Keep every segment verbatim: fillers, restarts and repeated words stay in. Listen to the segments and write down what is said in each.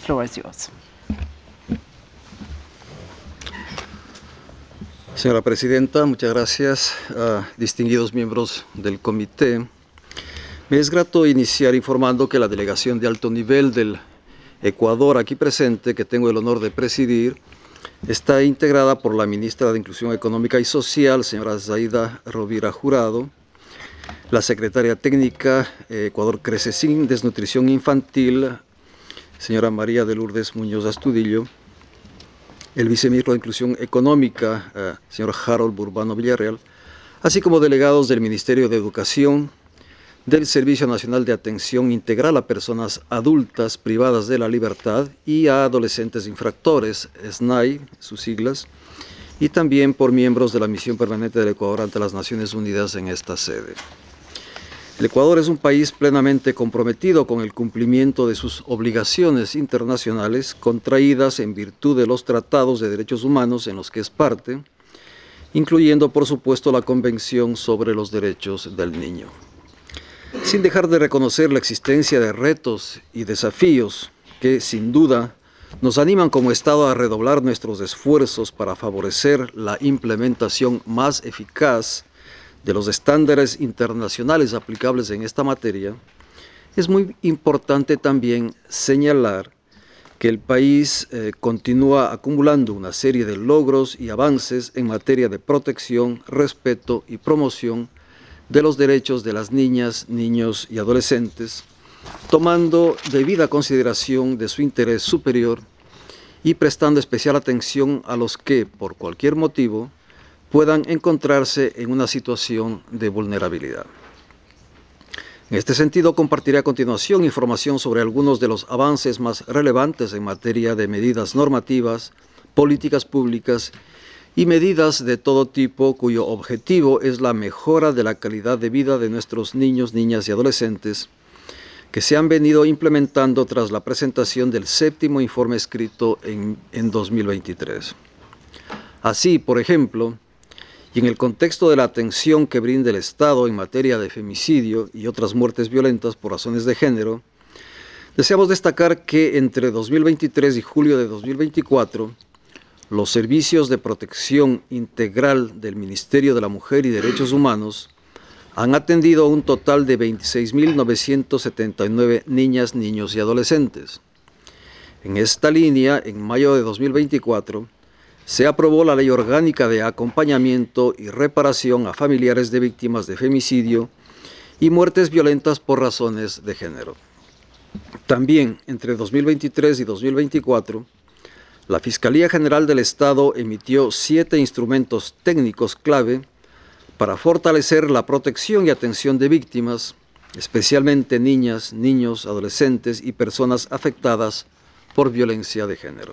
floor is yours. Señora Presidenta, muchas gracias. Uh, distinguidos miembros del comité, me es grato iniciar informando que la delegación de alto nivel del Ecuador aquí presente, que tengo el honor de presidir, está integrada por la ministra de Inclusión Económica y Social, señora Zaida Rovira Jurado, la secretaria técnica eh, Ecuador Crece Sin Desnutrición Infantil, señora María de Lourdes Muñoz Astudillo, el viceministro de Inclusión Económica, eh, señor Harold Burbano Villarreal, así como delegados del Ministerio de Educación, del Servicio Nacional de Atención Integral a Personas Adultas Privadas de la Libertad y a Adolescentes Infractores, S N A I, sus siglas, y también por miembros de la Misión Permanente del Ecuador ante las Naciones Unidas en esta sede. El Ecuador es un país plenamente comprometido con el cumplimiento de sus obligaciones internacionales contraídas en virtud de los tratados de derechos humanos en los que es parte, incluyendo, por supuesto, la Convención sobre los Derechos del Niño. Sin dejar de reconocer la existencia de retos y desafíos que, sin duda, nos animan como Estado a redoblar nuestros esfuerzos para favorecer la implementación más eficaz de los estándares internacionales aplicables en esta materia, es muy importante también señalar que el país eh, continúa acumulando una serie de logros y avances en materia de protección, respeto y promoción de los derechos de las niñas, niños y adolescentes, tomando debida consideración de su interés superior y prestando especial atención a los que, por cualquier motivo, puedan encontrarse en una situación de vulnerabilidad. En este sentido, compartiré a continuación información sobre algunos de los avances más relevantes en materia de medidas normativas, políticas públicas y medidas de todo tipo cuyo objetivo es la mejora de la calidad de vida de nuestros niños, niñas y adolescentes, que se han venido implementando tras la presentación del séptimo informe escrito en, en dos mil veintitrés. Así, por ejemplo, y en el contexto de la atención que brinda el Estado en materia de femicidio y otras muertes violentas por razones de género, deseamos destacar que entre dos mil veintitrés y julio de dos mil veinticuatro, los servicios de protección integral del Ministerio de la Mujer y Derechos Humanos han atendido a un total de veintiséis mil novecientos setenta y nueve niñas, niños y adolescentes. En esta línea, en mayo de dos mil veinticuatro, se aprobó la Ley Orgánica de Acompañamiento y Reparación a Familiares de Víctimas de Femicidio y Muertes Violentas por Razones de Género. También, entre dos mil veintitrés y dos mil veinticuatro, la Fiscalía General del Estado emitió siete instrumentos técnicos clave para fortalecer la protección y atención de víctimas, especialmente niñas, niños, adolescentes y personas afectadas por violencia de género.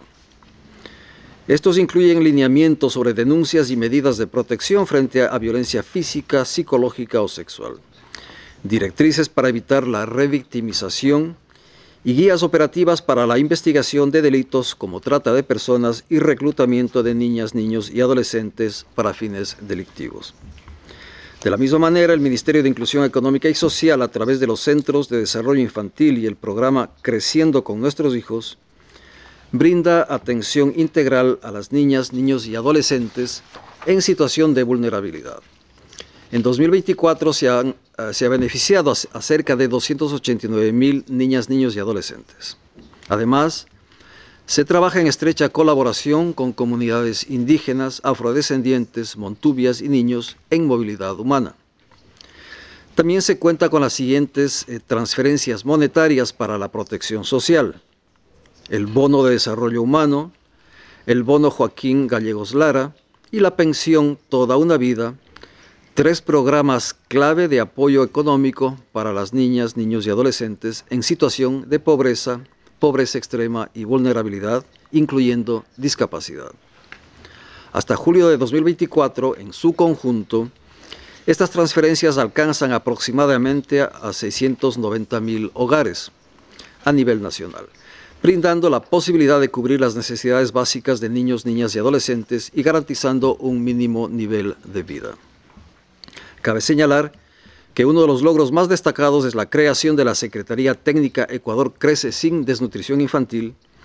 Estos incluyen lineamientos sobre denuncias y medidas de protección frente a violencia física, psicológica o sexual, directrices para evitar la revictimización y guías operativas para la investigación de delitos como trata de personas y reclutamiento de niñas, niños y adolescentes para fines delictivos. De la misma manera, el Ministerio de Inclusión Económica y Social, a través de los Centros de Desarrollo Infantil y el programa Creciendo con Nuestros Hijos, brinda atención integral a las niñas, niños y adolescentes en situación de vulnerabilidad. En dos mil veinticuatro se, han, uh, se ha beneficiado a, a cerca de doscientos ochenta y nueve mil niñas, niños y adolescentes. Además, se trabaja en estrecha colaboración con comunidades indígenas, afrodescendientes, montubias y niños en movilidad humana. También se cuenta con las siguientes eh, transferencias monetarias para la protección social: el Bono de Desarrollo Humano, el Bono Joaquín Gallegos Lara y la pensión Toda una Vida, tres programas clave de apoyo económico para las niñas, niños y adolescentes en situación de pobreza, pobreza extrema y vulnerabilidad, incluyendo discapacidad. Hasta julio de dos mil veinticuatro, en su conjunto, estas transferencias alcanzan aproximadamente a seiscientos noventa mil hogares a nivel nacional, brindando la posibilidad de cubrir las necesidades básicas de niños, niñas y adolescentes y garantizando un mínimo nivel de vida. Cabe señalar que uno de los logros más destacados es la creación de la Secretaría Técnica Ecuador Crece Sin Desnutrición Infantil,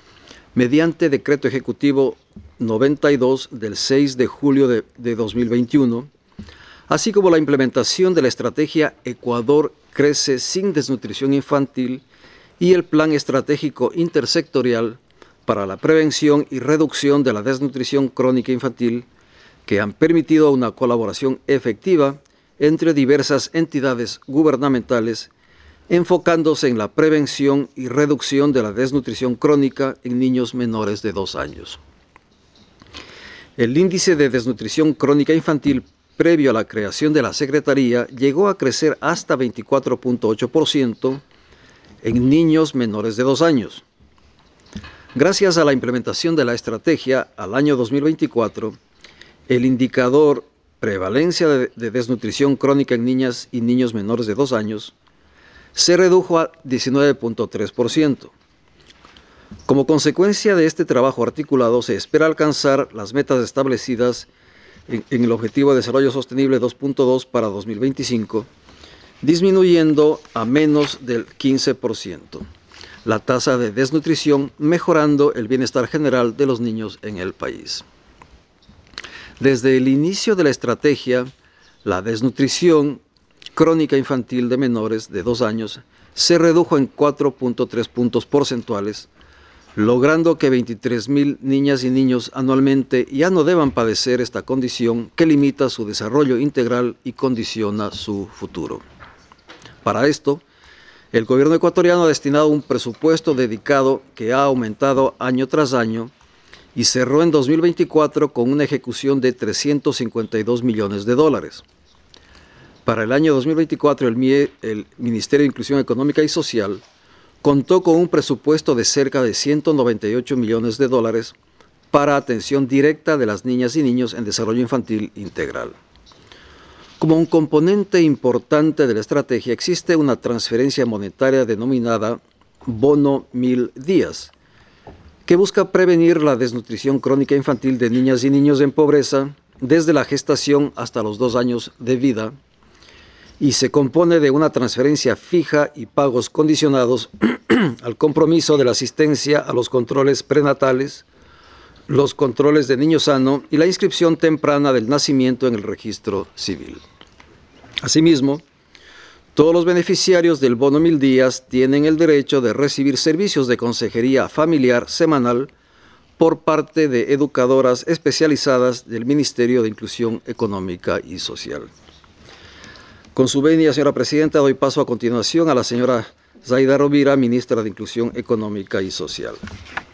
mediante Decreto Ejecutivo noventa y dos del seis de julio de, de dos mil veintiuno, así como la implementación de la estrategia Ecuador Crece sin Desnutrición Infantil y el Plan Estratégico Intersectorial para la Prevención y Reducción de la Desnutrición Crónica Infantil, que han permitido una colaboración efectiva entre diversas entidades gubernamentales, enfocándose en la prevención y reducción de la desnutrición crónica en niños menores de dos años. El índice de desnutrición crónica infantil previo a la creación de la Secretaría llegó a crecer hasta veinticuatro punto ocho por ciento en niños menores de dos años. Gracias a la implementación de la estrategia al año dos mil veinticuatro, el indicador prevalencia de, de desnutrición crónica en niñas y niños menores de dos años se redujo a diecinueve punto tres por ciento. Como consecuencia de este trabajo articulado, se espera alcanzar las metas establecidas en, en el Objetivo de Desarrollo Sostenible dos punto dos para dos mil veinticinco, disminuyendo a menos del quince por ciento la tasa de desnutrición, mejorando el bienestar general de los niños en el país. Desde el inicio de la estrategia, la desnutrición crónica infantil de menores de dos años se redujo en cuatro punto tres puntos porcentuales, logrando que veintitrés mil niñas y niños anualmente ya no deban padecer esta condición que limita su desarrollo integral y condiciona su futuro. Para esto, el gobierno ecuatoriano ha destinado un presupuesto dedicado que ha aumentado año tras año y cerró en dos mil veinticuatro con una ejecución de trescientos cincuenta y dos millones de dólares. Para el año dos mil veinticuatro, el, M I E, el Ministerio de Inclusión Económica y Social contó con un presupuesto de cerca de ciento noventa y ocho millones de dólares para atención directa de las niñas y niños en desarrollo infantil integral. Como un componente importante de la estrategia existe una transferencia monetaria denominada Bono Mil Días, que busca prevenir la desnutrición crónica infantil de niñas y niños en pobreza desde la gestación hasta los dos años de vida, y se compone de una transferencia fija y pagos condicionados al compromiso de la asistencia a los controles prenatales, los controles de niño sano y la inscripción temprana del nacimiento en el registro civil. Asimismo, todos los beneficiarios del Bono Mil Días tienen el derecho de recibir servicios de consejería familiar semanal por parte de educadoras especializadas del Ministerio de Inclusión Económica y Social. Con su venia, señora presidenta, doy paso a continuación a la señora Zaida Rovira, ministra de Inclusión Económica y Social.